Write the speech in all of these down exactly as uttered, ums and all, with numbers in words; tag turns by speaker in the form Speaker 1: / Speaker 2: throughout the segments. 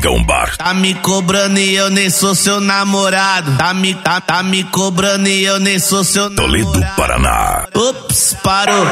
Speaker 1: Frangão Bar.
Speaker 2: Tá me cobrando e eu nem sou seu namorado. Tá me, tá, tá me cobrando e eu nem sou seu
Speaker 1: Toledo,
Speaker 2: namorado.
Speaker 1: Paraná.
Speaker 2: Ups, parou.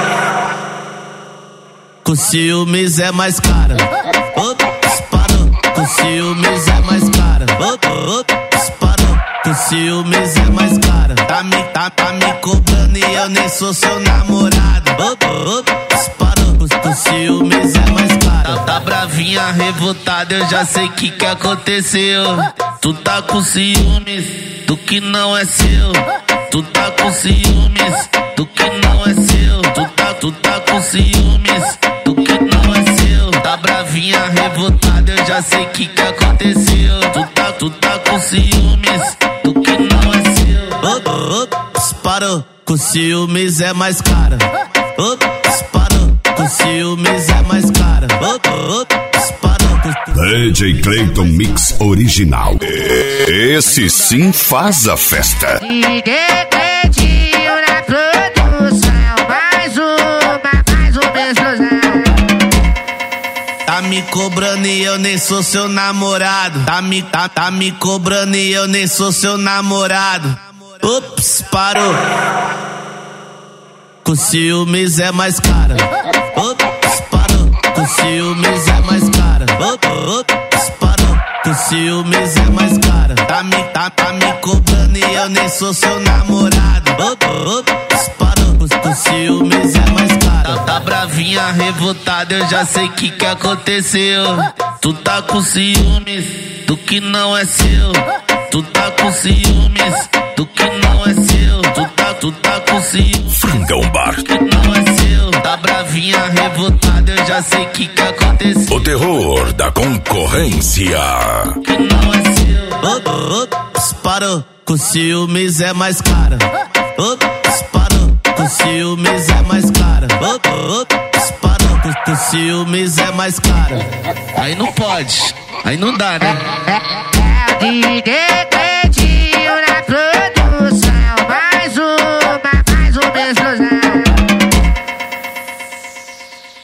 Speaker 2: Com ciúmes é mais caro. Ups, parou. Com ciúmes é mais caro. Ups, parou. Com ciúmes é mais caro. Tá me, tá, tá me cobrando e eu nem sou seu namorado. Ups, parou. Com, com ciúmes é mais caro. Tá, tá bravinha, revoltada, eu já sei que que aconteceu. Tu tá com ciúmes do que não é seu. Tu tá com ciúmes do que não é seu. Tu tá, tu tá com ciúmes do que não é seu. Tá bravinha, revoltada, eu já sei que que aconteceu. Tu tá, tu tá com ciúmes do que não é seu. Ops, parou. Com ciúmes é mais caro. Ops, parou. Com ciúmes é mais caro. Ops, parou.
Speaker 1: D J Clayton Mix Original. Esse sim faz a festa.
Speaker 3: D J Cleitinho na produção. Mais uma, mais uma explosão.
Speaker 2: Tá me cobrando e eu nem sou seu namorado. Tá me, tá, tá me cobrando e eu nem sou seu namorado. Ups, parou. Com ciúmes é mais caro. Ups, parou. Com ciúmes é mais caro. Ups, parou. Com ciúmes é mais caro. Tá me, tá, tá me cobrando e eu nem sou seu namorado. Ups, parou. Com, com ciúmes é mais caro. Tá, tá bravinha, revoltada, eu já sei que que aconteceu. Tu tá com ciúmes do que não é seu. Tu tá com ciúmes do que não é seu. Tu tá, tu tá com ciúmes
Speaker 1: Frangão Bar.
Speaker 2: do que não é seu. Tá bravinha, revoltada, eu já sei que que aconteceu.
Speaker 1: O terror da concorrência.
Speaker 2: Que não é seu. Ops, parou. Com ciúmes é mais caro. Ops, parou. Com ciúmes é mais caro. Ops, parou. Com, com ciúmes é mais caro. Aí não pode. Aí não dá, né?
Speaker 3: É o D J Cleitinho